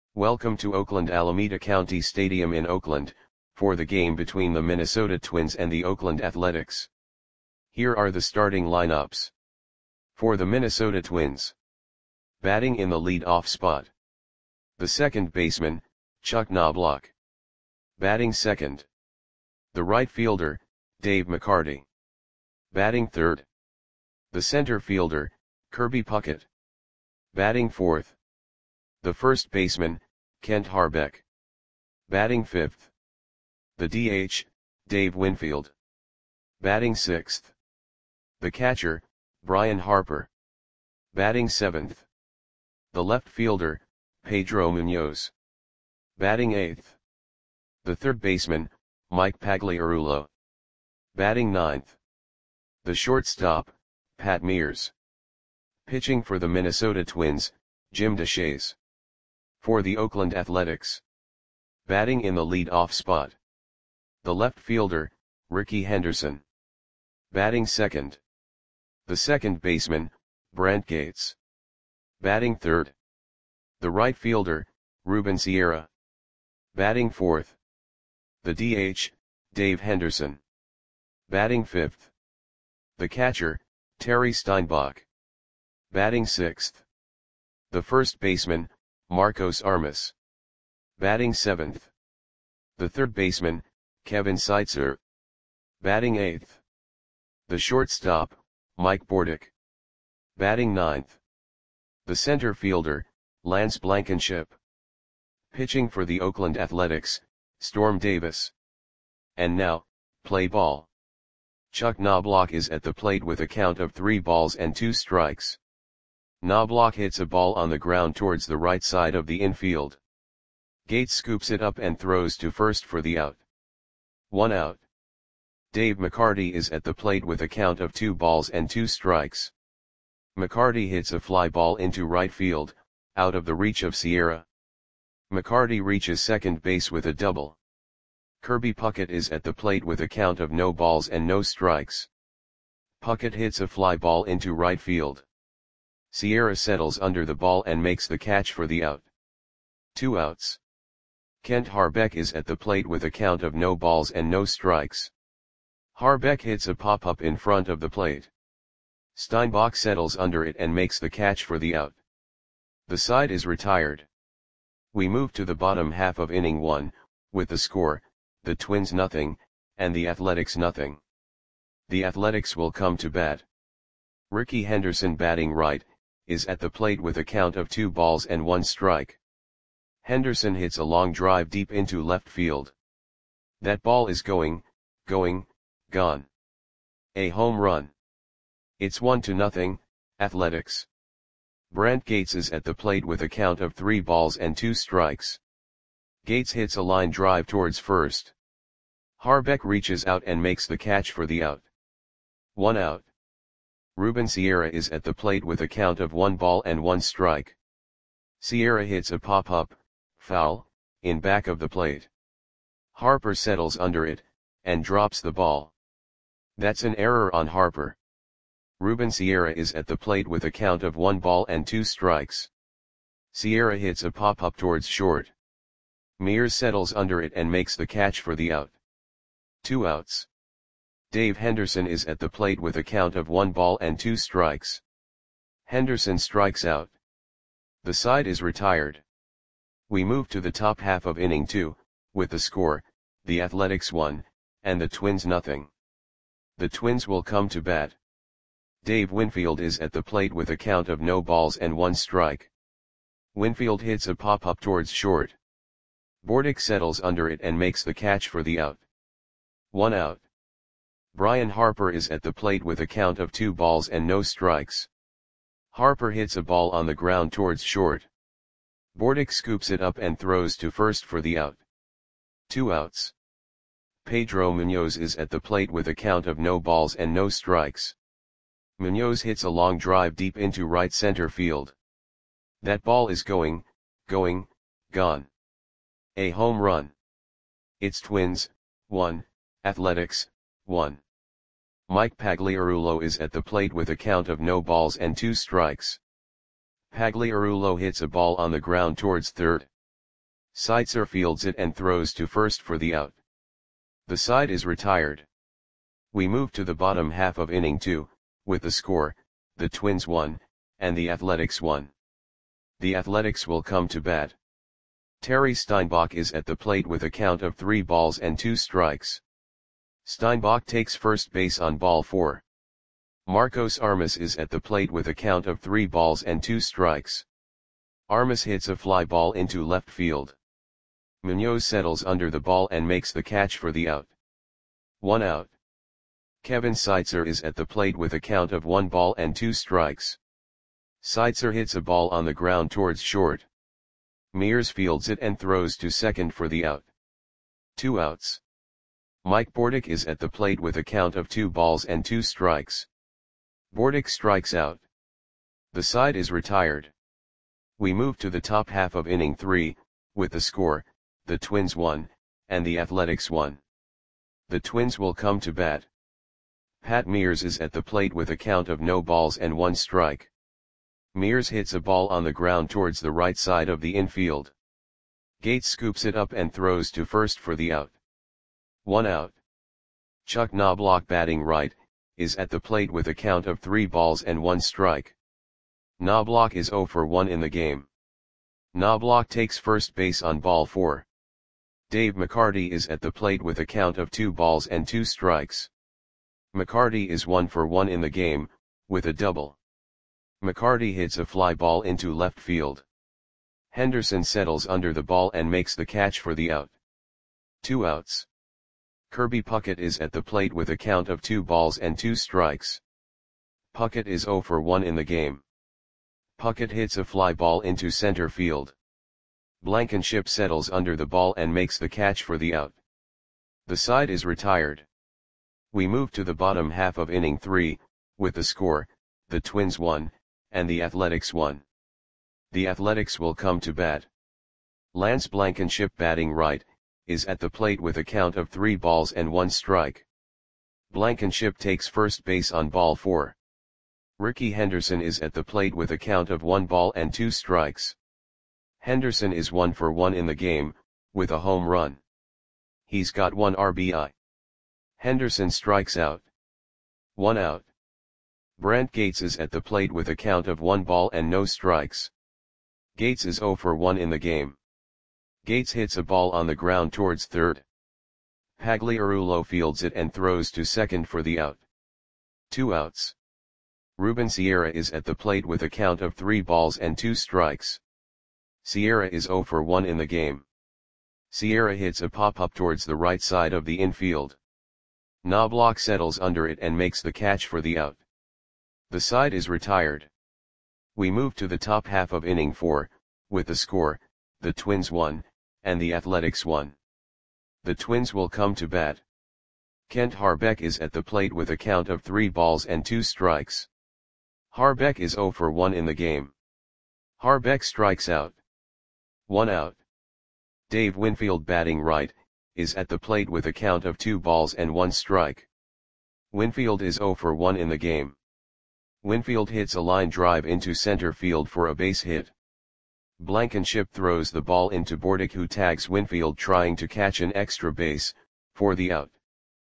Welcome to Oakland Alameda County Stadium in Oakland, for the game between the Minnesota Twins and the Oakland Athletics. Here are the starting lineups. For the Minnesota Twins. Batting in the lead-off spot. The second baseman, Chuck Knobloch. Batting second. The right fielder, Dave McCarty. Batting third. The center fielder, Kirby Puckett. Batting fourth. The first baseman, Kent Hrbek. Batting fifth. The DH, Dave Winfield. Batting sixth. The catcher, Brian Harper. Batting seventh. The left fielder, Pedro Munoz. Batting eighth. The third baseman, Mike Pagliarulo. Batting ninth. The shortstop, Pat Mears. Pitching for the Minnesota Twins, Jim Deshaies. For the Oakland Athletics. Batting in the lead-off spot. The left fielder, Rickey Henderson. Batting second. The second baseman, Brent Gates. Batting third. The right fielder, Ruben Sierra. Batting fourth. The DH, Dave Henderson. Batting fifth. The catcher, Terry Steinbach. Batting sixth. The first baseman, Marcos Armas. Batting seventh. The third baseman, Kevin Seitzer. Batting eighth. The shortstop, Mike Bordick. Batting ninth. The center fielder, Lance Blankenship. Pitching for the Oakland Athletics, Storm Davis. And now, play ball. Chuck Knobloch is at the plate with a count of 3 balls and 2 strikes. Knobloch hits a ball on the ground towards the right side of the infield. Gates scoops it up and throws to first for the out. 1 out. Dave McCarty is at the plate with a count of 2 balls and 2 strikes. McCarty hits a fly ball into right field, out of the reach of Sierra. McCarty reaches second base with a double. Kirby Puckett is at the plate with a count of no balls and no strikes. Puckett hits a fly ball into right field. Sierra settles under the ball and makes the catch for the out. 2 outs. Kent Hrbek is at the plate with a count of no balls and no strikes. Hrbek hits a pop-up in front of the plate. Steinbach settles under it and makes the catch for the out. The side is retired. We move to the bottom half of inning 1, with the score, the Twins nothing, and the Athletics nothing. The Athletics will come to bat. Rickey Henderson batting right, is at the plate with a count of 2 balls and 1 strike. Henderson hits a long drive deep into left field. That ball is gone. A home run. It's 1-0, Athletics. Brent Gates is at the plate with a count of 3 balls and 2 strikes. Gates hits a line drive towards first. Hrbek reaches out and makes the catch for the out. 1 out. Ruben Sierra is at the plate with a count of 1 ball and 1 strike. Sierra hits a pop-up, foul, in back of the plate. Harper settles under it, and drops the ball. That's an error on Harper. Ruben Sierra is at the plate with a count of 1 ball and 2 strikes. Sierra hits a pop-up towards short. Mears settles under it and makes the catch for the out. 2 outs. Dave Henderson is at the plate with a count of 1 ball and 2 strikes. Henderson strikes out. The side is retired. We move to the top half of inning 2, with the score, the Athletics 1, and the Twins nothing. The Twins will come to bat. Dave Winfield is at the plate with a count of no balls and 1 strike. Winfield hits a pop-up towards short. Bordick settles under it and makes the catch for the out. 1 out. Brian Harper is at the plate with a count of 2 balls and no strikes. Harper hits a ball on the ground towards short. Bordick scoops it up and throws to first for the out. 2 outs. Pedro Munoz is at the plate with a count of no balls and no strikes. Munoz hits a long drive deep into right center field. That ball is gone. A home run. It's Twins, 1, Athletics, 1. Mike Pagliarulo is at the plate with a count of no balls and 2 strikes. Pagliarulo hits a ball on the ground towards third. Seitzer fields it and throws to first for the out. The side is retired. We move to the bottom half of inning 2, with the score, the Twins 1, and the Athletics 1. The Athletics will come to bat. Terry Steinbach is at the plate with a count of 3 balls and 2 strikes. Steinbach takes first base on ball 4. Marcos Armas is at the plate with a count of 3 balls and 2 strikes. Armas hits a fly ball into left field. Munoz settles under the ball and makes the catch for the out. 1 out. Kevin Seitzer is at the plate with a count of 1 ball and 2 strikes. Seitzer hits a ball on the ground towards short. Mears fields it and throws to second for the out. 2 outs. Mike Bordick is at the plate with a count of 2 balls and 2 strikes. Bordick strikes out. The side is retired. We move to the top half of inning 3, with the score, the Twins 1, and the Athletics 1. The Twins will come to bat. Pat Mears is at the plate with a count of no balls and 1 strike. Mears hits a ball on the ground towards the right side of the infield. Gates scoops it up and throws to first for the out. 1 out. Chuck Knobloch, batting right, is at the plate with a count of 3 balls and 1 strike. Knobloch is 0 for 1 in the game. Knobloch takes first base on ball 4. Dave McCarty is at the plate with a count of 2 balls and 2 strikes. McCarty is 1 for 1 in the game, with a double. McCarty hits a fly ball into left field. Henderson settles under the ball and makes the catch for the out. 2 outs. Kirby Puckett is at the plate with a count of 2 balls and 2 strikes. Puckett is 0 for 1 in the game. Puckett hits a fly ball into center field. Blankenship settles under the ball and makes the catch for the out. The side is retired. We move to the bottom half of inning 3, with the score, the Twins 1, and the Athletics 1. The Athletics will come to bat. Lance Blankenship, batting right, is at the plate with a count of 3 balls and 1 strike. Blankenship takes first base on ball 4. Ricky Henderson is at the plate with a count of 1 ball and 2 strikes. Henderson is 1 for 1 in the game, with a home run. He's got 1 RBI. Henderson strikes out. 1 out. Brent Gates is at the plate with a count of 1 ball and no strikes. Gates is 0 for 1 in the game. Gates hits a ball on the ground towards third. Pagliarulo fields it and throws to second for the out. 2 outs. Ruben Sierra is at the plate with a count of 3 balls and 2 strikes. Sierra is 0 for 1 in the game. Sierra hits a pop-up towards the right side of the infield. Knobloch settles under it and makes the catch for the out. The side is retired. We move to the top half of inning 4, with the score, the Twins 1, and the Athletics 1. The Twins will come to bat. Kent Harbeck is at the plate with a count of 3 balls and 2 strikes. Harbeck is 0 for 1 in the game. Harbeck strikes out. 1 out. Dave Winfield, batting right, is at the plate with a count of 2 balls and 1 strike. Winfield is 0 for 1 in the game. Winfield hits a line drive into center field for a base hit. Blankenship throws the ball into Bordick, who tags Winfield trying to catch an extra base, for the out.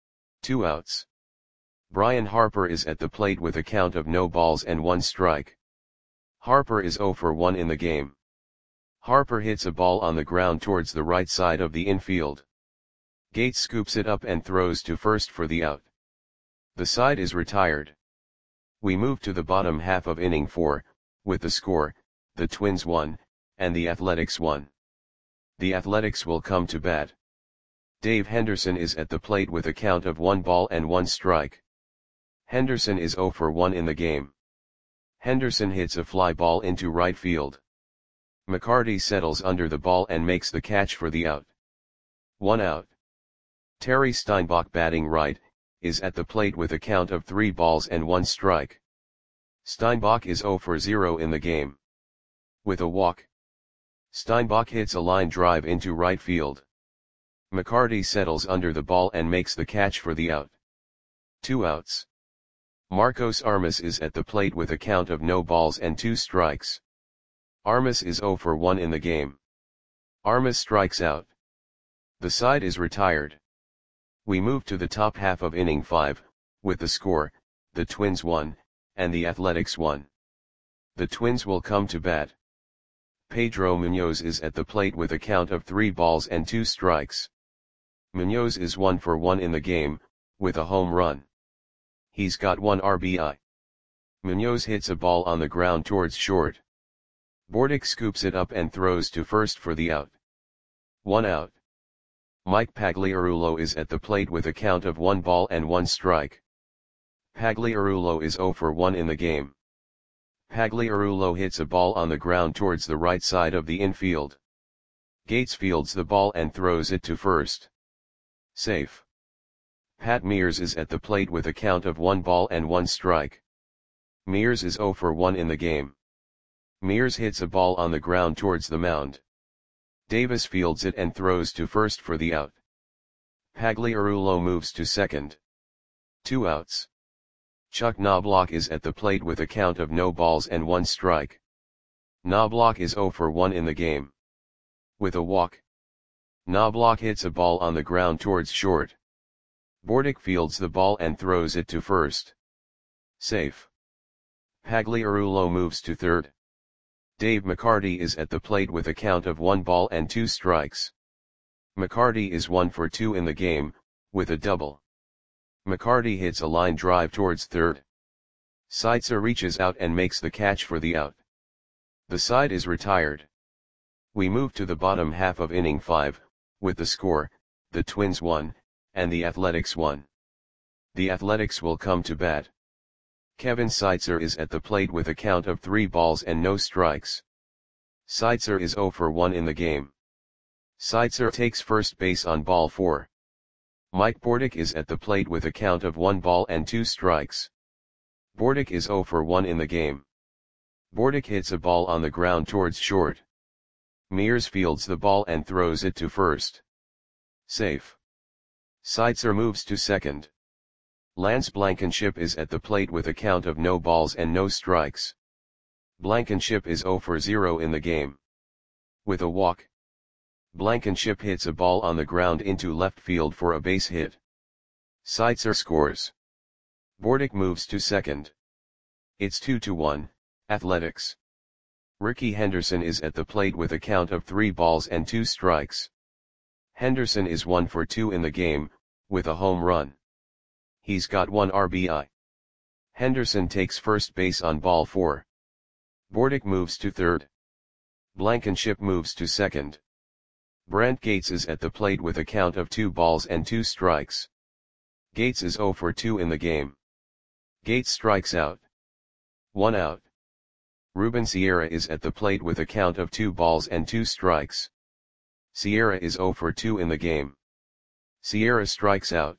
2 outs. Brian Harper is at the plate with a count of no balls and 1 strike. Harper is 0 for 1 in the game. Harper hits a ball on the ground towards the right side of the infield. Gates scoops it up and throws to first for the out. The side is retired. We move to the bottom half of inning 4, with the score, the Twins 1, and the Athletics 1. The Athletics will come to bat. Dave Henderson is at the plate with a count of 1 ball and 1 strike. Henderson is 0 for 1 in the game. Henderson hits a fly ball into right field. McCarty settles under the ball and makes the catch for the out. 1 out. Terry Steinbach, batting right, is at the plate with a count of 3 balls and 1 strike. Steinbach is 0 for 0 in the game. With a walk. Steinbach hits a line drive into right field. McCarty settles under the ball and makes the catch for the out. 2 outs. Marcos Armas is at the plate with a count of no balls and 2 strikes. Armas is 0 for 1 in the game. Armas strikes out. The side is retired. We move to the top half of inning 5, with the score, the Twins 1, and the Athletics 1. The Twins will come to bat. Pedro Munoz is at the plate with a count of 3 balls and 2 strikes. Munoz is 1 for 1 in the game, with a home run. He's got 1 RBI. Munoz hits a ball on the ground towards short. Bordick scoops it up and throws to first for the out. 1 out. Mike Pagliarulo is at the plate with a count of 1 ball and 1 strike. Pagliarulo is 0 for 1 in the game. Pagliarulo hits a ball on the ground towards the right side of the infield. Gates fields the ball and throws it to first. Safe. Pat Mears is at the plate with a count of 1 ball and 1 strike. Mears is 0 for 1 in the game. Mears hits a ball on the ground towards the mound. Davis fields it and throws to first for the out. Pagliarulo moves to second. 2 outs. Chuck Knobloch is at the plate with a count of no balls and 1 strike. Knobloch is 0 for 1 in the game. With a walk. Knobloch hits a ball on the ground towards short. Bordick fields the ball and throws it to first. Safe. Pagliarulo moves to third. Dave McCarty is at the plate with a count of 1 ball and 2 strikes. McCarty is 1 for 2 in the game, with a double. McCarty hits a line drive towards third. Seitzer reaches out and makes the catch for the out. The side is retired. We move to the bottom half of inning 5, with the score, the Twins 1, and the Athletics 1. The Athletics will come to bat. Kevin Seitzer is at the plate with a count of 3 balls and no strikes. Seitzer is 0 for 1 in the game. Seitzer takes first base on ball 4. Mike Bordick is at the plate with a count of 1 ball and 2 strikes. Bordick is 0 for 1 in the game. Bordick hits a ball on the ground towards short. Mears fields the ball and throws it to first. Safe. Seitzer moves to second. Lance Blankenship is at the plate with a count of no balls and no strikes. Blankenship is 0 for 0 in the game. With a walk. Blankenship hits a ball on the ground into left field for a base hit. Seitzer scores. Bordick moves to second. It's 2-1, Athletics. Ricky Henderson is at the plate with a count of 3 balls and 2 strikes. Henderson is 1 for 2 in the game, with a home run. He's got 1 RBI. Henderson takes first base on ball 4. Bordick moves to third. Blankenship moves to second. Brent Gates is at the plate with a count of 2 balls and 2 strikes. Gates is 0 for 2 in the game. Gates strikes out. 1 out. Ruben Sierra is at the plate with a count of 2 balls and 2 strikes. Sierra is 0 for 2 in the game. Sierra strikes out.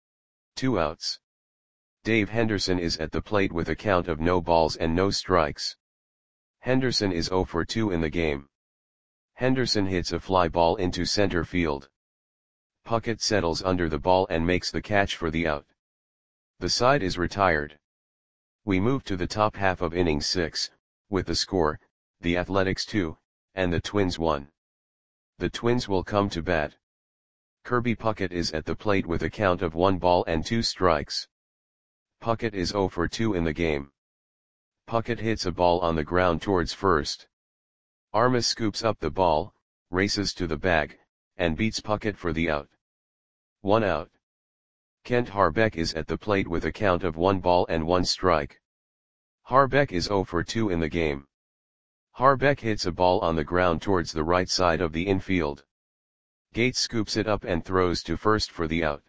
2 outs. Dave Henderson is at the plate with a count of no balls and no strikes. Henderson is 0 for 2 in the game. Henderson hits a fly ball into center field. Puckett settles under the ball and makes the catch for the out. The side is retired. We move to the top half of inning 6, with the score, the Athletics 2, and the Twins 1. The Twins will come to bat. Kirby Puckett is at the plate with a count of 1 ball and 2 strikes. Puckett is 0 for 2 in the game. Puckett hits a ball on the ground towards first. Armas scoops up the ball, races to the bag, and beats Puckett for the out. 1 out. Kent Harbeck is at the plate with a count of 1 ball and 1 strike. Harbeck is 0 for 2 in the game. Harbeck hits a ball on the ground towards the right side of the infield. Gates scoops it up and throws to first for the out.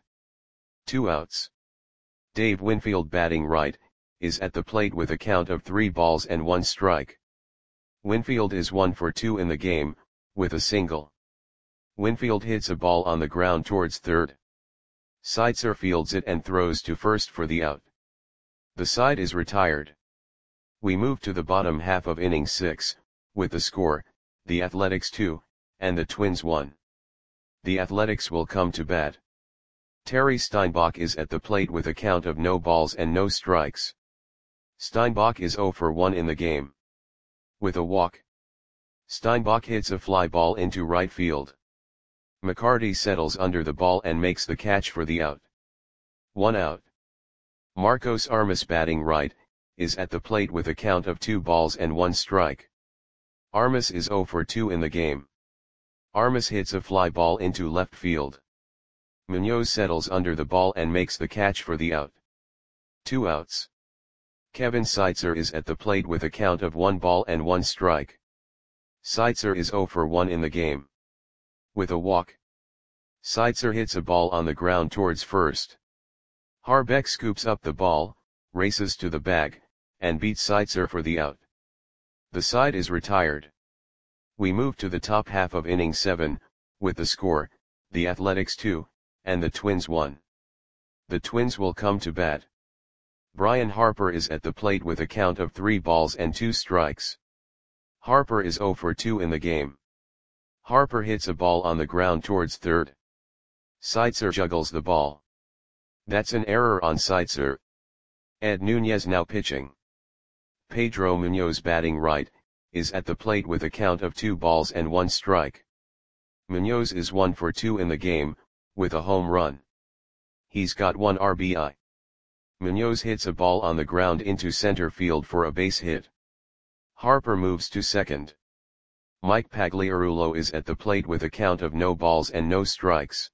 2 outs. Dave Winfield, batting right, is at the plate with a count of 3 balls and 1 strike. Winfield is 1 for 2 in the game, with a single. Winfield hits a ball on the ground towards third. Seitzer fields it and throws to first for the out. The side is retired. We move to the bottom half of inning 6, with the score, the Athletics 2, and the Twins 1. The Athletics will come to bat. Terry Steinbach is at the plate with a count of no balls and no strikes. Steinbach is 0 for 1 in the game. With a walk. Steinbach hits a fly ball into right field. McCarty settles under the ball and makes the catch for the out. 1 out. Marcos Armas batting right, is at the plate with a count of 2 balls and 1 strike. Armas is 0 for 2 in the game. Armas hits a fly ball into left field. Munoz settles under the ball and makes the catch for the out. 2 outs. Kevin Seitzer is at the plate with a count of 1 ball and 1 strike. Seitzer is 0 for 1 in the game. With a walk, Seitzer hits a ball on the ground towards first. Harbeck scoops up the ball, races to the bag, and beats Seitzer for the out. The side is retired. We move to the top half of inning 7, with the score, the Athletics 2, and the Twins 1. The Twins will come to bat. Brian Harper is at the plate with a count of 3 balls and 2 strikes. Harper is 0 for 2 in the game. Harper hits a ball on the ground towards third. Seitzer juggles the ball. That's an error on Seitzer. Ed Nunez now pitching. Pedro Munoz batting right, is at the plate with a count of 2 balls and 1 strike. Munoz is 1 for 2 in the game, with a home run. He's got 1 RBI. Munoz hits a ball on the ground into center field for a base hit. Harper moves to second. Mike Pagliarulo is at the plate with a count of no balls and no strikes.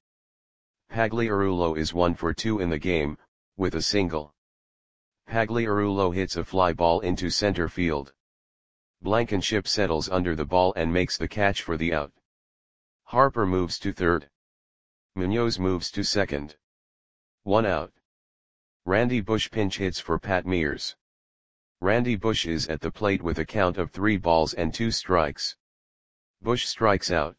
Pagliarulo is 1 for 2 in the game, with a single. Pagliarulo hits a fly ball into center field. Blankenship settles under the ball and makes the catch for the out. Harper moves to third. Munoz moves to second. 1 out. Randy Bush pinch hits for Pat Mears. Randy Bush is at the plate with a count of 3 balls and 2 strikes. Bush strikes out.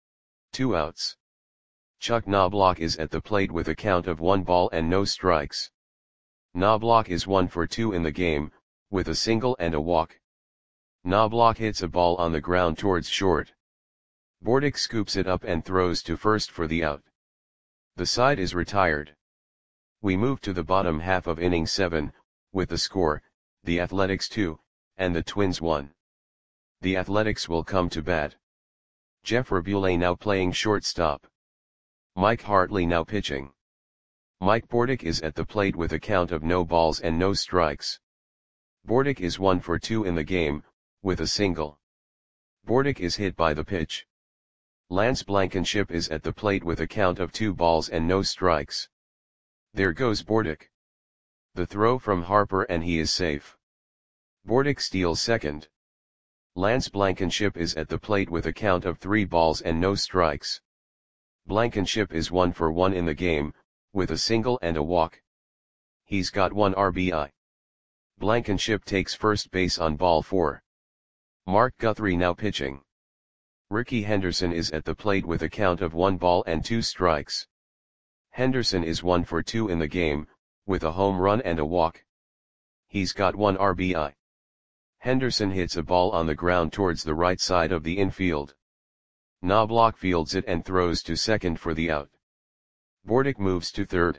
2 outs. Chuck Knobloch is at the plate with a count of 1 ball and no strikes. Knobloch is 1 for 2 in the game, with a single and a walk. Knobloch hits a ball on the ground towards short. Bordick scoops it up and throws to first for the out. The side is retired. We move to the bottom half of inning 7, with the score, the Athletics 2, and the Twins 1. The Athletics will come to bat. Jeff Rabule now playing shortstop. Mike Hartley now pitching. Mike Bordick is at the plate with a count of no balls and no strikes. Bordick is 1 for 2 in the game, with a single. Bordick is hit by the pitch. Lance Blankenship is at the plate with a count of 2 balls and no strikes. There goes Bordick. The throw from Harper and he is safe. Bordick steals second. Lance Blankenship is at the plate with a count of 3 balls and no strikes. Blankenship is 1 for 1 in the game, with a single and a walk. He's got 1 RBI. Blankenship takes first base on ball 4. Mark Guthrie now pitching. Ricky Henderson is at the plate with a count of 1 ball and 2 strikes. Henderson is 1 for 2 in the game, with a home run and a walk. He's got 1 RBI. Henderson hits a ball on the ground towards the right side of the infield. Knobloch fields it and throws to second for the out. Bordick moves to third.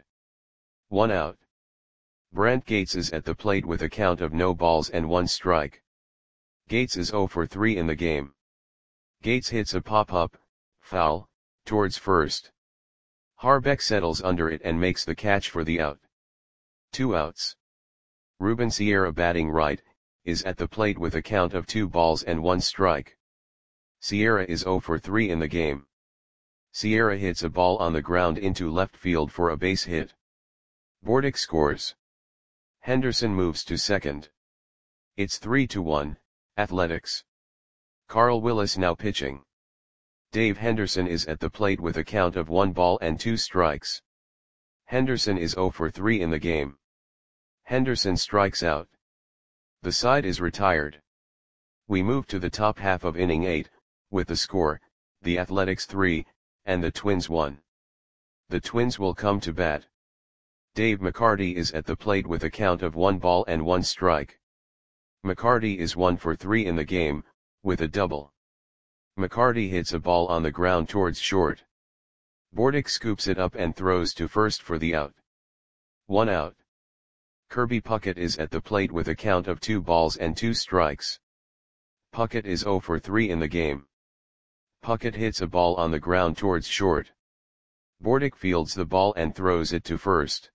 1 out. Brent Gates is at the plate with a count of no balls and 1 strike. Gates is 0 for 3 in the game. Gates hits a pop-up, foul, towards first. Harbeck settles under it and makes the catch for the out. 2 outs. Ruben Sierra batting right, is at the plate with a count of 2 balls and 1 strike. Sierra is 0 for 3 in the game. Sierra hits a ball on the ground into left field for a base hit. Bordick scores. Henderson moves to second. It's 3-1, Athletics. Carl Willis now pitching. Dave Henderson is at the plate with a count of 1 ball and 2 strikes. Henderson is 0 for 3 in the game. Henderson strikes out. The side is retired. We move to the top half of inning 8, with the score, the Athletics 3, and the Twins 1. The Twins will come to bat. Dave McCarty is at the plate with a count of 1 ball and 1 strike. McCarty is 1 for 3 in the game, with a double. McCarty hits a ball on the ground towards short. Bordick scoops it up and throws to first for the out. 1 out. Kirby Puckett is at the plate with a count of 2 balls and 2 strikes. Puckett is 0 for 3 in the game. Puckett hits a ball on the ground towards short. Bordick fields the ball and throws it to first.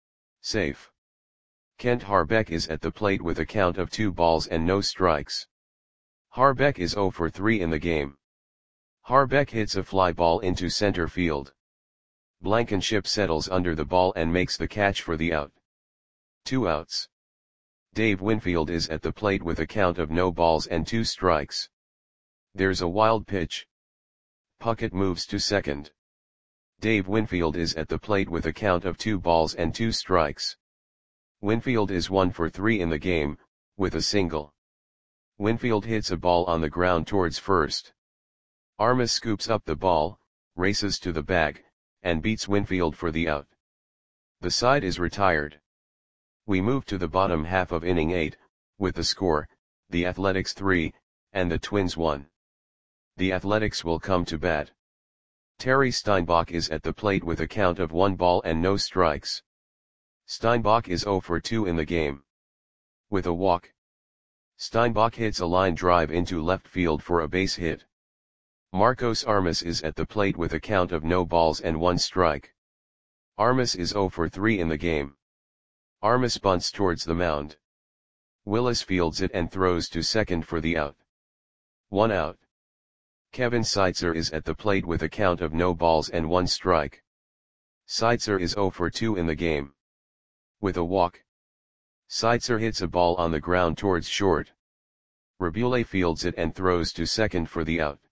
Safe. Kent Harbeck is at the plate with a count of 2 balls and no strikes. Harbeck is 0 for 3 in the game. Harbeck hits a fly ball into center field. Blankenship settles under the ball and makes the catch for the out. 2 outs. Dave Winfield is at the plate with a count of no balls and 2 strikes. There's a wild pitch. Puckett moves to second. Dave Winfield is at the plate with a count of 2 balls and 2 strikes. Winfield is 1 for 3 in the game, with a single. Winfield hits a ball on the ground towards first. Armas scoops up the ball, races to the bag, and beats Winfield for the out. The side is retired. We move to the bottom half of inning 8, with the score, the Athletics 3, and the Twins 1. The Athletics will come to bat. Terry Steinbach is at the plate with a count of 1 ball and no strikes. Steinbach is 0 for 2 in the game. With a walk. Steinbach hits a line drive into left field for a base hit. Marcos Armas is at the plate with a count of no balls and 1 strike. Armas is 0 for 3 in the game. Armas bunts towards the mound. Willis fields it and throws to second for the out. 1 out. Kevin Seitzer is at the plate with a count of no balls and 1 strike. Seitzer is 0 for 2 in the game. With a walk. Seitzer hits a ball on the ground towards short. Rabule fields it and throws to second for the out.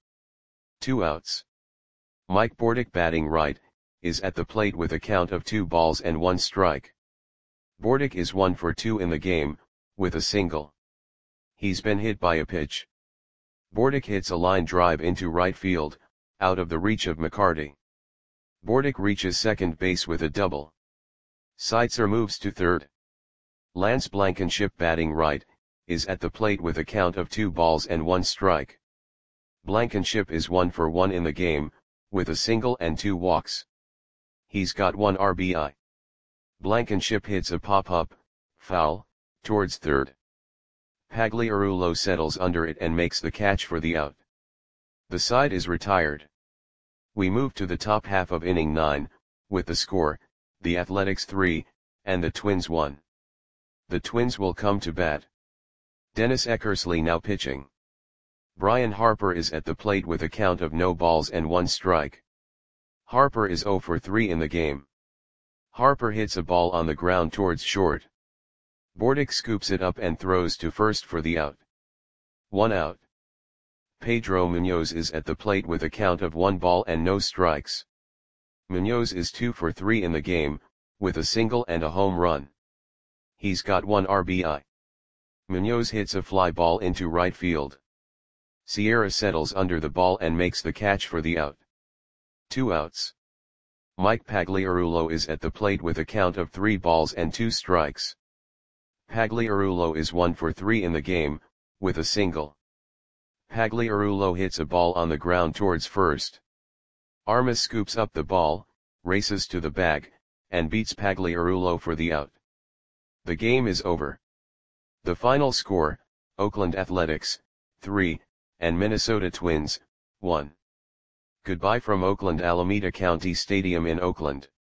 2 outs. Mike Bordick, batting right, is at the plate with a count of 2 balls and 1 strike. Bordick is 1 for 2 in the game, with a single. He's been hit by a pitch. Bordick hits a line drive into right field, out of the reach of McCarty. Bordick reaches second base with a double. Seitzer moves to third. Lance Blankenship, batting right, is at the plate with a count of 2 balls and 1 strike. Blankenship is 1 for 1 in the game, with a single and 2 walks. He's got 1 RBI. Blankenship hits a pop-up, foul, towards third. Pagliarulo settles under it and makes the catch for the out. The side is retired. We move to the top half of inning 9, with the score, the Athletics 3, and the Twins 1. The Twins will come to bat. Dennis Eckersley now pitching. Brian Harper is at the plate with a count of no balls and 1 strike. Harper is 0 for 3 in the game. Harper hits a ball on the ground towards short. Bordick scoops it up and throws to first for the out. 1 out. Pedro Munoz is at the plate with a count of 1 ball and no strikes. Munoz is 2 for 3 in the game, with a single and a home run. He's got 1 RBI. Munoz hits a fly ball into right field. Sierra settles under the ball and makes the catch for the out. 2 outs. Mike Pagliarulo is at the plate with a count of 3 balls and 2 strikes. Pagliarulo is 1 for 3 in the game, with a single. Pagliarulo hits a ball on the ground towards first. Armas scoops up the ball, races to the bag, and beats Pagliarulo for the out. The game is over. The final score, Oakland Athletics, 3, and Minnesota Twins, 1. Goodbye from Oakland Alameda County Stadium in Oakland.